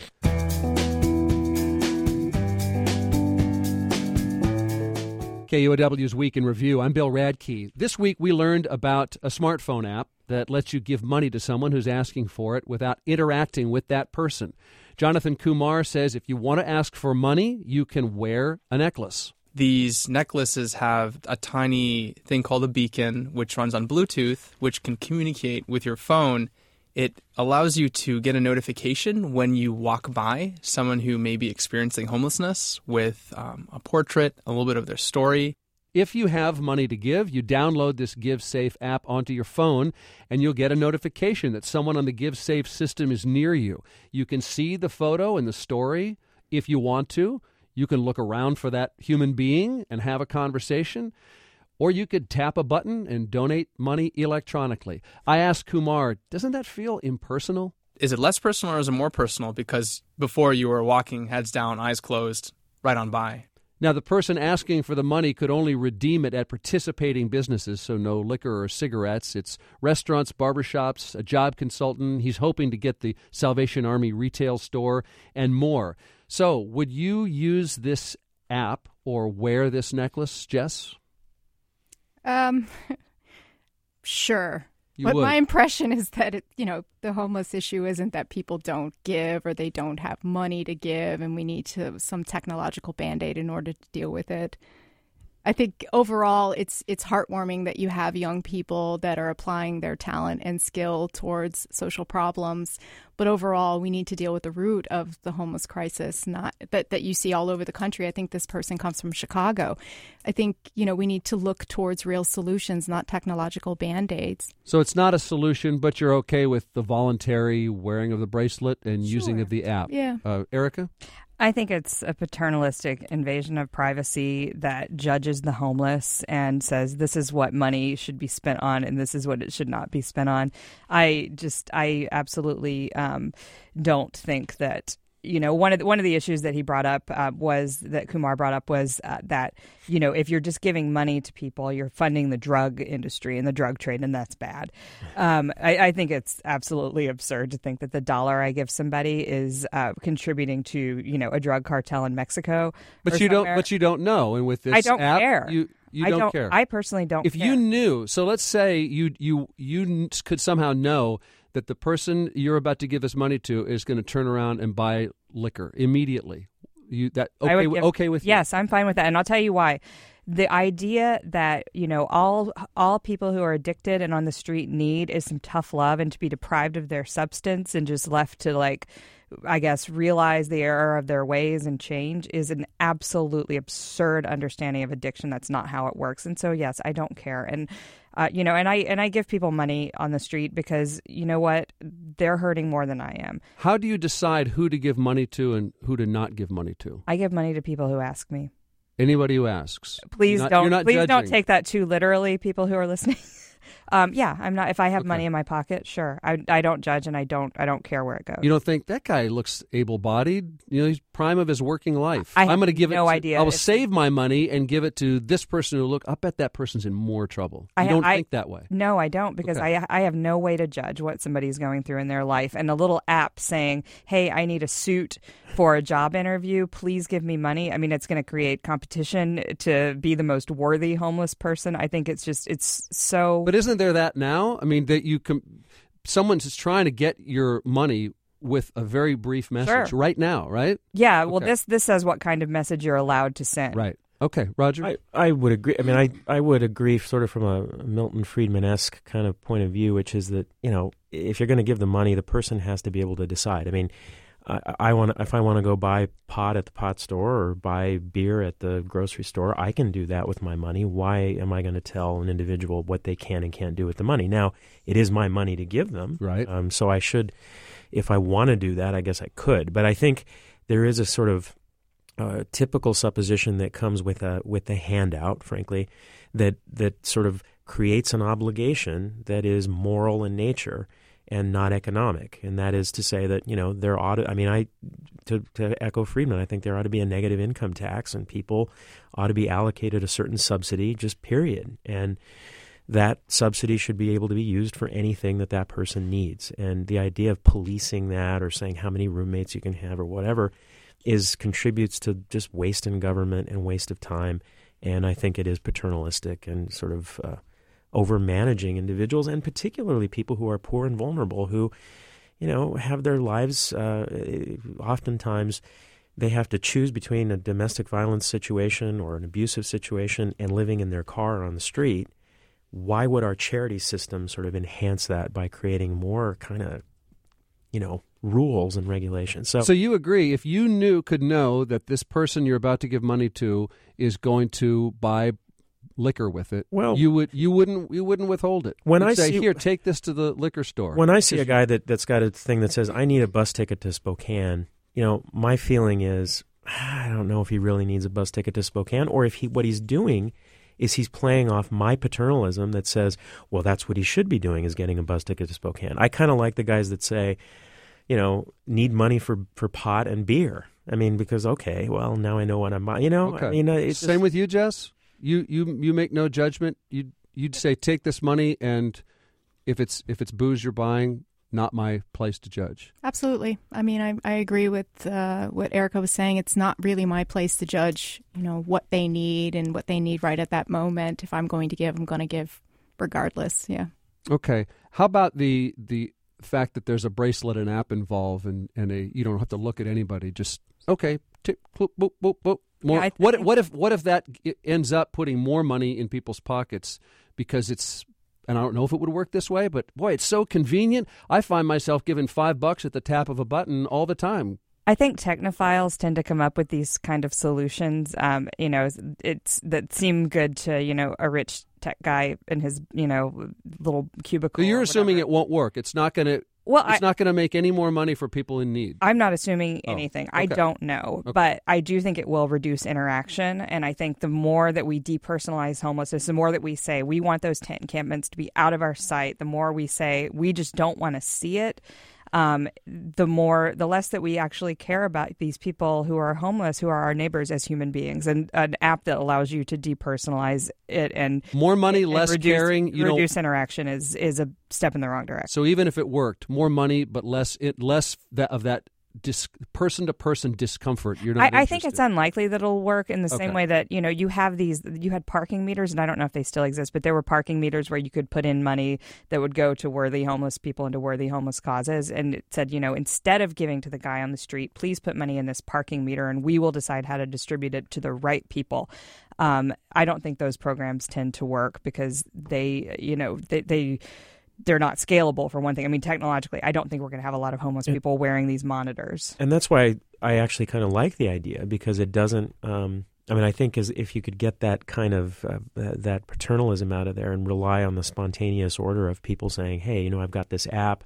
K U O W's Week in Review. I'm Bill Radke. This week we learned about a smartphone app that lets you give money to someone who's asking for it without interacting with that person. Jonathan Kumar says if you want to ask for money, you can wear a necklace. These necklaces have a tiny thing called a beacon, which runs on Bluetooth, which can communicate with your phone. It allows you to get a notification when you walk by someone who may be experiencing homelessness with um, a portrait, a little bit of their story. If you have money to give, you download this GiveSafe app onto your phone, and you'll get a notification that someone on the GiveSafe system is near you. You can see the photo and the story if you want to. You can look around for that human being and have a conversation. Or you could tap a button and donate money electronically. I asked Kumar, doesn't that feel impersonal? Is it less personal or is it more personal? Because before you were walking heads down, eyes closed, right on by. Now, the person asking for the money could only redeem it at participating businesses, so no liquor or cigarettes. It's restaurants, barbershops, a job consultant. He's hoping to get the Salvation Army retail store and more. So would you use this app or wear this necklace, Jess? Um, sure. You but would. My impression is that, it, you know, the homeless issue isn't that people don't give or they don't have money to give and we need to some technological Band-Aid in order to deal with it. I think overall it's it's heartwarming that you have young people that are applying their talent and skill towards social problems. But overall, we need to deal with the root of the homeless crisis, not that, that you see all over the country. I think this person comes from Chicago. I think, you know, we need to look towards real solutions, not technological Band-Aids. So it's not a solution, but you're okay with the voluntary wearing of the bracelet and Sure. using of the app. Yeah. Uh, Erica? I think it's a paternalistic invasion of privacy that judges the homeless and says this is what money should be spent on and this is what it should not be spent on. I just, I absolutely um, don't think that, you know, one of the, one of the issues that he brought up uh, was that Kumar brought up was uh, that, you know, if you're just giving money to people, you're funding the drug industry and the drug trade, and that's bad. Um, I, I think it's absolutely absurd to think that the dollar I give somebody is uh, contributing to, you know, a drug cartel in Mexico. But or you somewhere. don't. But you don't know. And with this I don't app, care. you you I don't, don't care. I personally don't. If care. you knew, so let's say you you you could somehow know that the person you're about to give this money to is going to turn around and buy liquor immediately. You that I would okay? give- okay with you? Yes, I'm fine with that, and I'll tell you why. The idea that, you know, all all people who are addicted and on the street need is some tough love, and to be deprived of their substance and just left to, like, I guess, realize the error of their ways and change is an absolutely absurd understanding of addiction. That's not how it works. And so, yes, I don't care. And, uh, you know, and I and I give people money on the street because, you know what, they're hurting more than I am. How do you decide who to give money to and who to not give money to? I give money to people who ask me. Anybody who asks. Please You're not- don't. you're not Please don't judging. take that too literally, people who are listening. Um, yeah, I'm not. If I have Okay. money in my pocket, sure. I, I don't judge, and I don't I don't care where it goes. You don't think that guy looks able-bodied? You know, he's prime of his working life. I I'm have going to give no it. To, idea. I will It's- save my money and give it to this person who look. I bet that person's in more trouble. I You ha- don't I- think that way. No, I don't, because Okay. I I have no way to judge what somebody's going through in their life. And a little app saying, "Hey, I need a suit for a job interview. Please give me money." I mean, it's going to create competition to be the most worthy homeless person. I think it's just it's so. But isn't there that now? I mean, that you com- someone's just trying to get your money with a very brief message Sure. right now, right? Yeah, well, Okay. this this says what kind of message you're allowed to send. Right. Okay, Roger. I, I would agree. I mean, I, I would agree sort of from a Milton Friedman-esque kind of point of view, which is that, you know, if you're going to give the money, the person has to be able to decide. I mean, I, I want if I want to go buy pot at the pot store or buy beer at the grocery store, I can do that with my money. Why am I going to tell an individual what they can and can't do with the money? Now, it is my money to give them. Right. Um, so I should, if I want to do that, I guess I could. But I think there is a sort of Uh, typical supposition that comes with a with a handout, frankly, that that sort of creates an obligation that is moral in nature and not economic, and that is to say that, you know, there ought to, I mean, I to, to echo Friedman, I think there ought to be a negative income tax, and people ought to be allocated a certain subsidy, just period, and that subsidy should be able to be used for anything that that person needs. And the idea of policing that or saying how many roommates you can have or whatever is contributes to just waste in government and waste of time. And I think it is paternalistic and sort of uh, over-managing individuals, and particularly people who are poor and vulnerable, who, you know, have their lives, uh, oftentimes they have to choose between a domestic violence situation or an abusive situation and living in their car on the street. Why would our charity system sort of enhance that by creating more kind of, you know, rules and regulations? So, So you agree, if you knew, could know that this person you're about to give money to is going to buy liquor with it, Well- you would you wouldn't you wouldn't withhold it. When You'd I say, see- here, take this to the liquor store. when I see a guy that, that's got a thing that says, I need a bus ticket to Spokane, you know, my feeling is, I don't know if he really needs a bus ticket to Spokane, or if he what he's doing is he's playing off my paternalism that says, well, that's what he should be doing, is getting a bus ticket to Spokane. I kind of like the guys that say, you know, need money for, for pot and beer. I mean, because, okay, well, now I know what I'm buying. You know, Okay. I mean, uh, it's Same just, with you, Jess? You you you make no judgment. You'd you'd say, take this money, and if it's if it's booze you're buying, not my place to judge. Absolutely. I mean, I, I agree with uh, what Erica was saying. It's not really my place to judge, you know, what they need and what they need right at that moment. If I'm going to give, I'm going to give regardless. Yeah. Okay. How about the the fact that there's a bracelet and app involved, and, and a you don't have to look at anybody. Just okay. Tick, boop, boop, boop, boop. More. Yeah, I what think- what if what if that i- ends up putting more money in people's pockets because it's. And I don't know if it would work this way, but boy, it's so convenient. I find myself giving five bucks at the tap of a button all the time. I think technophiles tend to come up with these kind of solutions, um, you know, it's that seem good to, you know, a rich tech guy in his, you know, little cubicle. So you're or assuming whatever. it won't work. It's not going to. Well, It's I, not going to make any more money for people in need. I'm not assuming Oh, anything. I okay. don't know. Okay. But I do think it will reduce interaction. And I think the more that we depersonalize homelessness, the more that we say we want those tent encampments to be out of our sight, the more we say we just don't want to see it, um, the more, the less that we actually care about these people who are homeless, who are our neighbors as human beings. And an app that allows you to depersonalize it and More money, and less reduce, caring. You don't. reduce interaction is, is a step in the wrong direction. So even if it worked, more money, but less it, less that of that dis, person-to-person discomfort. You're not. I, I think it's interested. unlikely that it'll work in the Okay. same way that, you know, you have these, you had parking meters, and I don't know if they still exist, but there were parking meters where you could put in money that would go to worthy homeless people and to worthy homeless causes. And it said, you know, instead of giving to the guy on the street, please put money in this parking meter and we will decide how to distribute it to the right people. Um, I don't think those programs tend to work because they, you know, they, they they're not scalable, for one thing. I mean, technologically, I don't think we're going to have a lot of homeless people wearing these monitors. and that's why I actually kind of like the idea, because it doesn't. Um, I mean, I think as if you could get that kind of uh, that paternalism out of there and rely on the spontaneous order of people saying, "Hey, you know, I've got this app.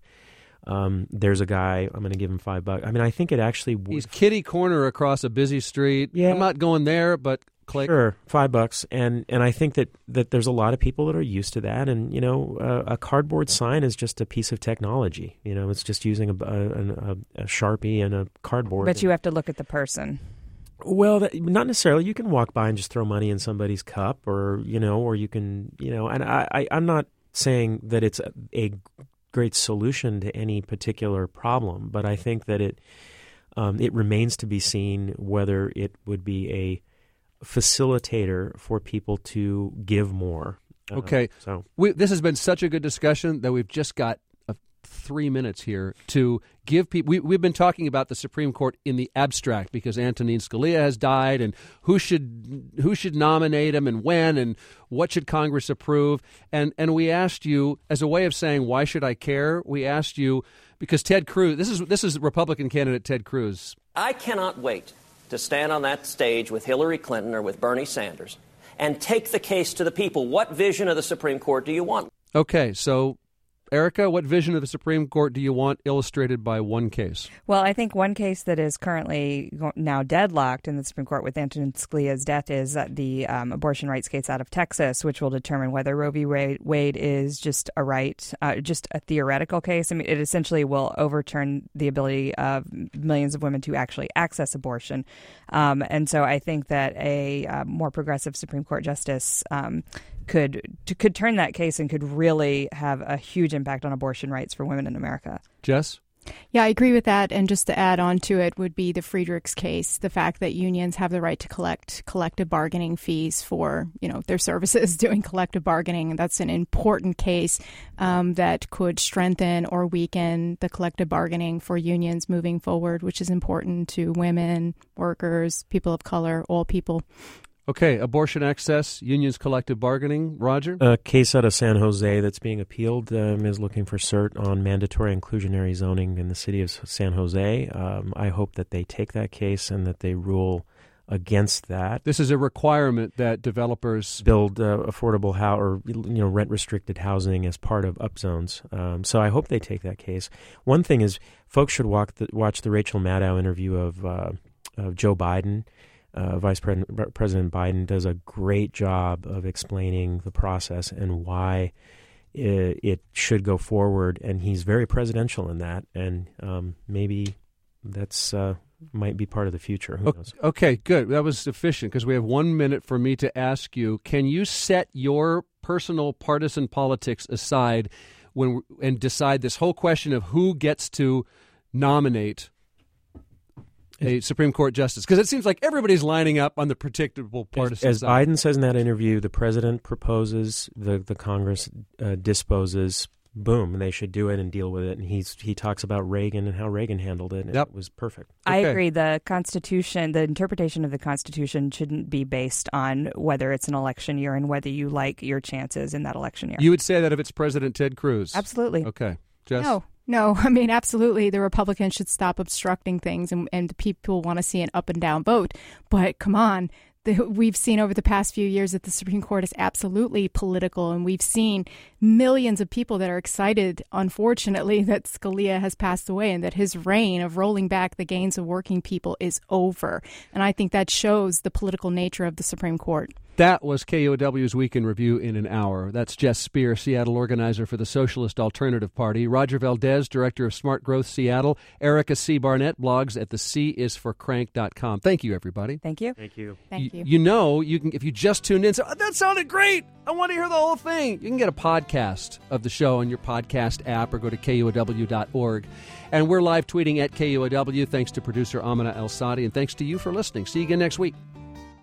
Um, there's a guy. I'm going to give him five bucks." I mean, I think it actually would. He's kitty corner across a busy street. Yeah. I'm not going there, but click? Sure, five bucks, and and I think that, that there's a lot of people that are used to that, and you know, uh, a cardboard sign is just a piece of technology. You know, it's just using a, a, a, a Sharpie and a cardboard. But you have to look at the person. Well, that, not necessarily. You can walk by and just throw money in somebody's cup, or you know, or you can, you know, and I, I I'm not saying that it's a, a great solution to any particular problem, but I think that it um, it remains to be seen whether it would be a facilitator for people to give more. Uh, Okay. So We, this has been such a good discussion that we've just got uh, three minutes here to give people. We, we've been talking about the Supreme Court in the abstract because Antonin Scalia has died, and who should who should nominate him, and when, and what should Congress approve. And and we asked you, as a way of saying why should I care? We asked you because Ted Cruz. This is this is Republican candidate Ted Cruz. I cannot wait to stand on that stage with Hillary Clinton or with Bernie Sanders and take the case to the people. What vision of the Supreme Court do you want? Okay, so Erica, what vision of the Supreme Court do you want illustrated by one case? Well, I think one case that is currently now deadlocked in the Supreme Court with Antonin Scalia's death is the um, abortion rights case out of Texas, which will determine whether Roe v. Wade is just a right, uh, just a theoretical case. I mean, it essentially will overturn the ability of millions of women to actually access abortion. Um, and so I think that a uh, more progressive Supreme Court justice um, could could turn that case and could really have a huge impact on abortion rights for women in America. Jess? Yeah, I agree with that. And just to add on to it would be the Friedrichs case, the fact that unions have the right to collect collective bargaining fees for, you know, their services doing collective bargaining. That's an important case um, that could strengthen or weaken the collective bargaining for unions moving forward, which is important to women, workers, people of color, all people. Okay, abortion access, unions collective bargaining. Roger? a case out of San Jose that's being appealed um, is looking for cert on mandatory inclusionary zoning in the city of San Jose. Um, I hope that they take that case and that they rule against that. This is a requirement that developers Build uh, affordable how or you know rent restricted housing as part of upzones. Um, so I hope they take that case. One thing is, folks should walk the, watch the Rachel Maddow interview of uh, of Joe Biden. Uh, Vice President, President Biden does a great job of explaining the process and why it, it should go forward, and he's very presidential in that. And um, maybe that's uh, might be part of the future. Who knows? Okay, good. That was sufficient because we have one minute for me to ask you, can you set your personal partisan politics aside when and decide this whole question of who gets to nominate a Supreme Court justice? Because it seems like everybody's lining up on the predictable partisan As, as side. Biden says in that interview, the president proposes, the, the Congress uh, disposes, boom, they should do it and deal with it. And he's he talks about Reagan and how Reagan handled it, and Yep. it was perfect. I Okay. agree. The Constitution, the interpretation of the Constitution shouldn't be based on whether it's an election year and whether you like your chances in that election year. You would say that if it's President Ted Cruz? Absolutely. Okay. Jess? No, no. I mean, absolutely. The Republicans should stop obstructing things, and, and the people want to see an up and down vote. But come on. The, we've seen over the past few years that the Supreme Court is absolutely political, and we've seen millions of people that are excited, unfortunately, that Scalia has passed away and that his reign of rolling back the gains of working people is over. And I think that shows the political nature of the Supreme Court. That was K U O W's Week in Review in an hour. That's Jess Spear, Seattle organizer for the Socialist Alternative Party. Roger Valdez, director of Smart Growth Seattle. Erica C. Barnett, blogs at the c is for crank dot com. Thank you, everybody. Thank you. Thank you. Thank you. You know, you can if you just tuned in, say, oh, that sounded great. I want to hear the whole thing. You can get a podcast of the show on your podcast app or go to K U O W dot org. And we're live tweeting at K U O W. Thanks to producer Amina El Sadi, and thanks to you for listening. See you again next week.